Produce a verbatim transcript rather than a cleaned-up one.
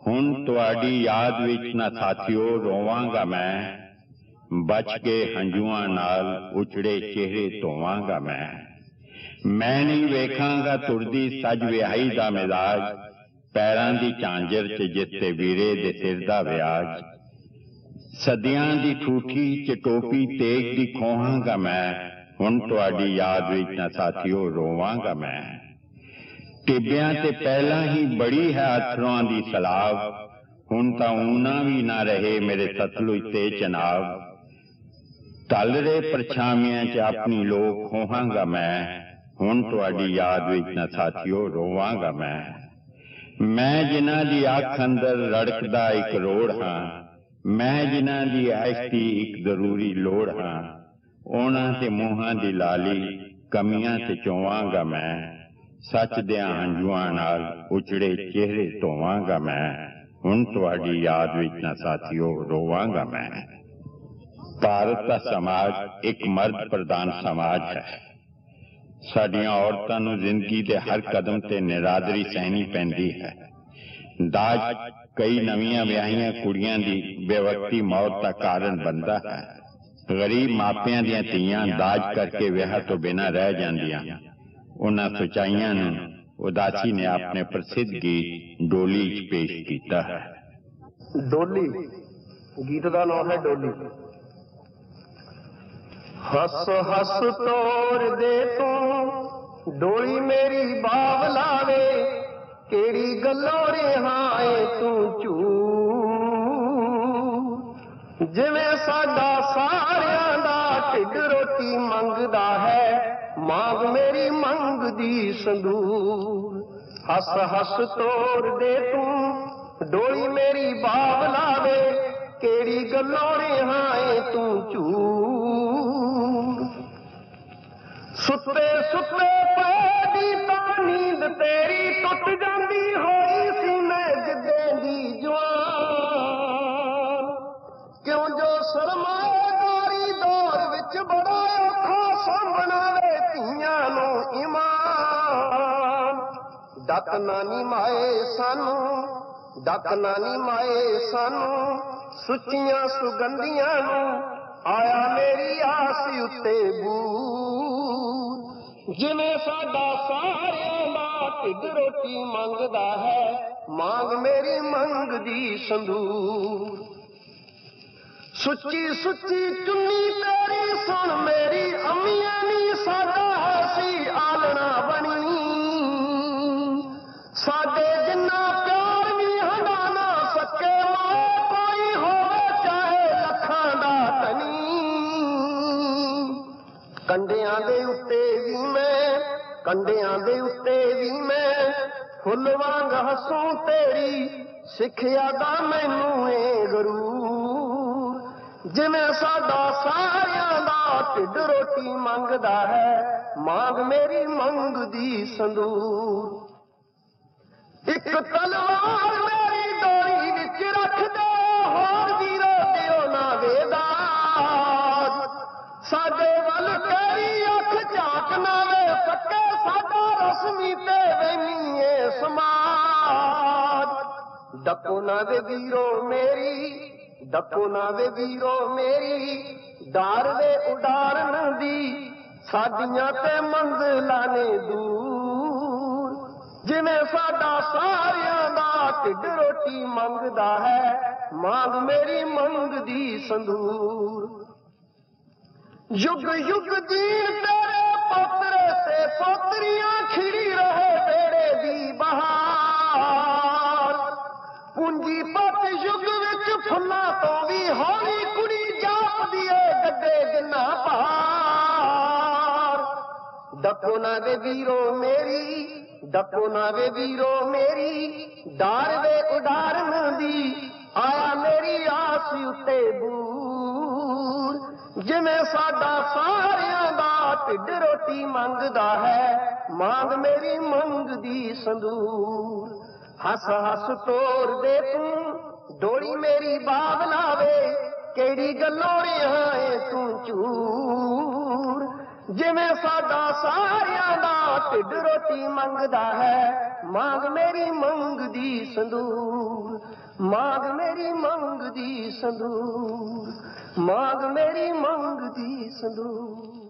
हुण तुहाडी याद विच ना साथियो रोवांगा मैं, बच के हंझुआं नाल उछड़े चेहरे धोवांगा मैं। मैं नहीं वेखांगा तुरदी सज विहाई दा मिजाज, पैरां दी झांजर च जित्ते वीरे दे सिर दा व्याज। सदियां दी ठूठी च टोपी तेग दी खोहांगा मैं, हुण तुहाडी याद विच ना साथियो रोवांगा मैं। टिब्बियां ते पहला ही बड़ी है अथरुआं दी सलाब, हुण तां ऊना भी ना रहे मेरे सतलुज ते चनाब। टल रहे परछावियां च अपनी लोक खोहांगा मैं, हुण तुहाडी याद विच ना साथियो रोवांगा मैं। मैं जिन्हां दी अख अंदर रड़कदा इक रोड़ हां, मैं जिन्हां दी ऐश दी इक जरूरी लोड़ हां। उन्हां ते मूहां दी लाली कमियां ते चोवांगा मैं, सच दियां हंझुआं नाल उछड़े चेहरे धोवांगा मैं, हुण तुहाडी याद विच ना साथियो रोवांगा मैं। भारत का समाज एक मर्द प्रधान समाज है। साडियां औरतां नूं जिंदगी दे हर कदम ते निरादरी सहनी पैंदी है। दाज कई नवीआं विआहियां कुड़ियां दी बेवक्ती मौत का कारण बनता है। गरीब मापियां दियां धीआं दाज करके विआह तो बिना रह जांदियां। उन्हां सच्चाइयां नूं उदासी ने अपने प्रसिद्ध गीत डोली च पेश कीता है। डोली गीत का नाम है डोली। हस हस तोड़ दे तू डोली मेरी बावलावे, केड़ी गल्लों रिहाए तू चू, जिवें साडा सारियां दा ढिड रोटी मंगदा है, मांग मेरी मंग दी संदूर। हस हस तोड़ दे तू डोली मेरी बावलावे, केड़ी गल्लों रिहाए तू चूर। सुते सुते पैदी तां नींद तेरी टुट जांदी होई सी मैं जिद्दे दी जवान। क्यों जो सरमाएदारी दौर विच बड़ा औखा सामना वे धीआं नूं ईमान। डक नानी माए सानू डक नानी माए सानू, सुचियां सुगंधियां नूं आया मेरी आस उत्ते बूर। जिवें साडा सारियां दा ढिड रोटी मंगदा है, मांग मेरी मंग दी संदूर। सुच्ची सुच्ची चुन्नी तेरी सुन मेरी अम्मियां नी, साडा सी आलना बनी। साडे जिन्ना प्यार भी हंडा ना सके माए, कोई होवे चाहे लखां दा धनी। कंडियां दे उत्ते भी मैं कंडियां दे उत्ते भी मैं, फुल वांग हसूं तेरी सिखिया दा मैनू ए गरूर। जिवें साडा सारियां दा ढिड रोटी मंगदा है, मांग मेरी मंग दी संदूर। एक तलवार मेरी डोरी विच रख दे, होर वीरो दिओ ना वेदाज। साडे वल तेरी अख झाक ना वे सके, साडा रस्मी ते वैनी ए समाज। डको ना वे वीरो मेरी डको ना वे वीरो मेरी, डार वे उडारन दी साडियां ते मंजिलां ने दूर। जिवें साडा सारियां दा ढिड रोटी मंगदा है, मांग मेरी मंग दी संदूर। युग युग दीन तेरे पोतरे ते पोतरियां खिड़ी रहे बेड़े दी बहार। पूंजीपत युग विच फुल्लां तो भी हौली कुड़ी जापदी ए गड्डे जिन्ना भार। डको ना वे वीरो मेरी डको ना वे वीरो मेरी, डार वे उडारन दी आया मेरी आस उत्ते बूर। जिवें साडा सारियां दा ढिड रोटी मंगदा है, मांग मेरी मंग दी संदूर। हस हस तोड़ दे तू डोली मेरी बावलावे, केड़ी गल्लों रिहाए तू चूर। ਜਿਵੇਂ ਸਾਡਾ ਸਾਰਿਆਂ ਦਾ ਢਿੱਡ ਰੋਟੀ ਮੰਗਦਾ ਹੈ, ਮੰਗ ਮੇਰੀ ਮੰਗਦੀ ਸੰਦੂਰ, ਮੰਗ ਮੇਰੀ ਮੰਗਦੀ ਸੰਦੂਰ, ਮੰਗ ਮੇਰੀ ਮੰਗਦੀ ਸੰਦੂਰ।